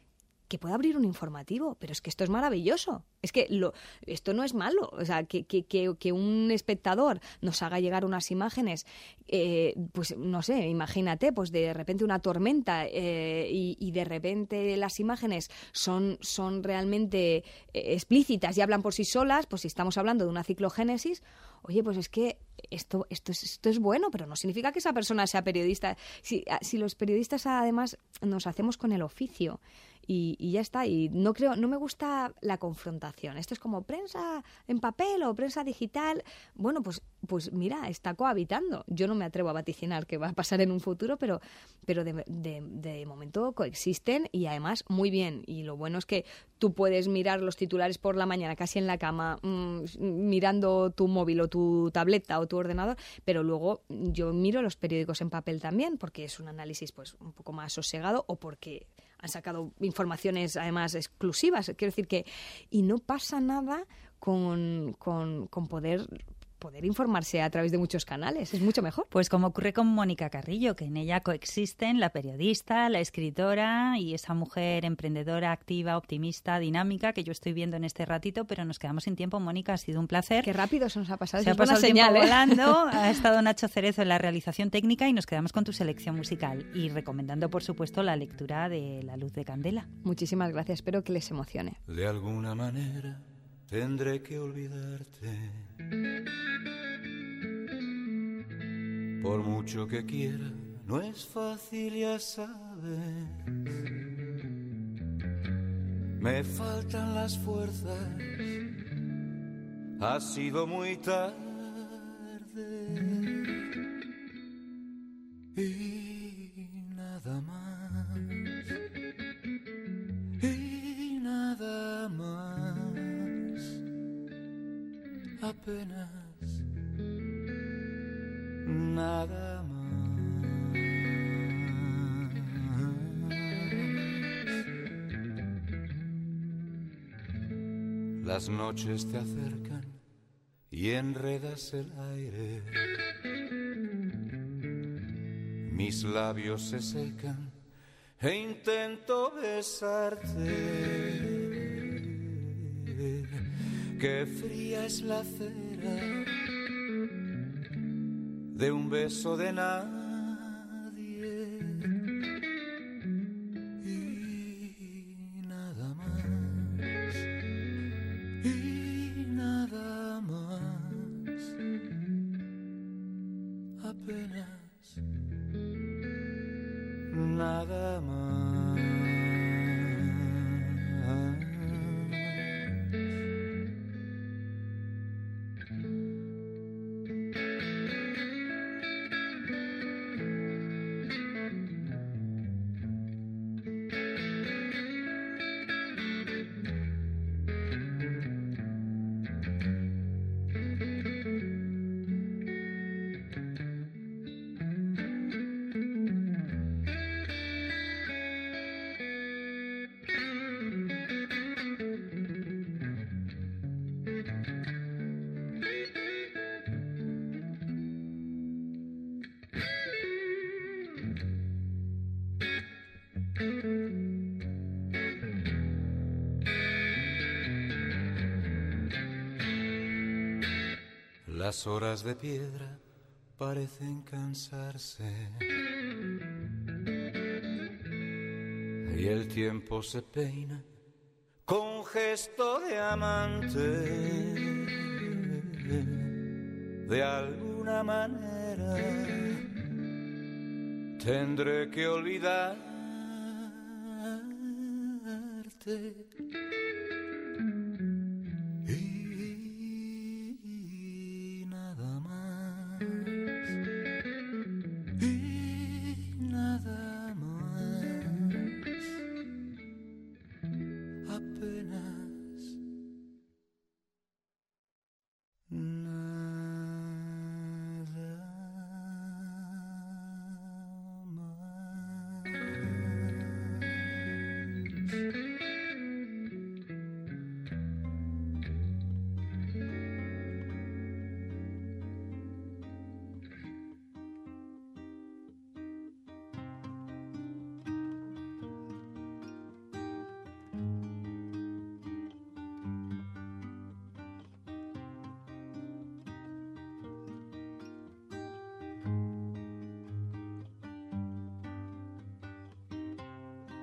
que pueda abrir un informativo, pero es que esto es maravilloso, es que lo, esto no es malo, o sea, que, que, que, que un espectador nos haga llegar unas imágenes, eh, pues no sé, imagínate, pues de repente una tormenta eh, y, y de repente las imágenes son, son realmente eh, explícitas y hablan por sí solas, pues si estamos hablando de una ciclogénesis, oye, pues es que esto, esto, es, esto es bueno, pero no significa que esa persona sea periodista. Si, si los periodistas además nos hacemos con el oficio y, y ya está, y no creo, no me gusta la confrontación. Esto es como prensa en papel o prensa digital. Bueno, pues, pues mira, está cohabitando. Yo no me atrevo a vaticinar qué va a pasar en un futuro, pero, pero de, de, de momento coexisten y además muy bien. Y lo bueno es que tú puedes mirar los titulares por la mañana casi en la cama, mmm, mirando tu móvil o tu tableta o tu ordenador, pero luego yo miro los periódicos en papel también porque es un análisis pues un poco más sosegado o porque han sacado informaciones además exclusivas. Quiero decir que y no pasa nada con, con, con poder poder informarse a través de muchos canales, es mucho mejor. Pues como ocurre con Mónica Carrillo, que en ella coexisten la periodista, la escritora y esa mujer emprendedora, activa, optimista, dinámica que yo estoy viendo en este ratito, pero nos quedamos sin tiempo. Mónica, ha sido un placer. Qué rápido se nos ha pasado. Se ha es buena pasado el señal, tiempo ¿eh? volando. Ha estado Nacho Cerezo en la realización técnica y nos quedamos con tu selección musical y recomendando, por supuesto, la lectura de La luz de Candela. Muchísimas gracias, espero que les emocione. De alguna manera tendré que olvidarte. Por mucho que quiera, no es fácil, ya sabes. Me faltan las fuerzas, ha sido muy tarde. Y nada más, y nada más, apenas. Nada más. Las noches te acercan y enredas el aire. Mis labios se secan e intento besarte. Qué fría es la cera de un beso de nadie y nada más, y nada más, apenas nada más. Las horas de piedra parecen cansarse y el tiempo se peina con gesto de amante. De alguna manera tendré que olvidarte.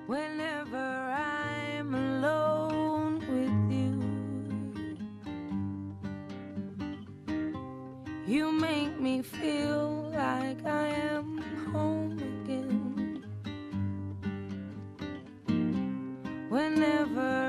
whenever I'm alone with you. You make me feel like I am home again. Whenever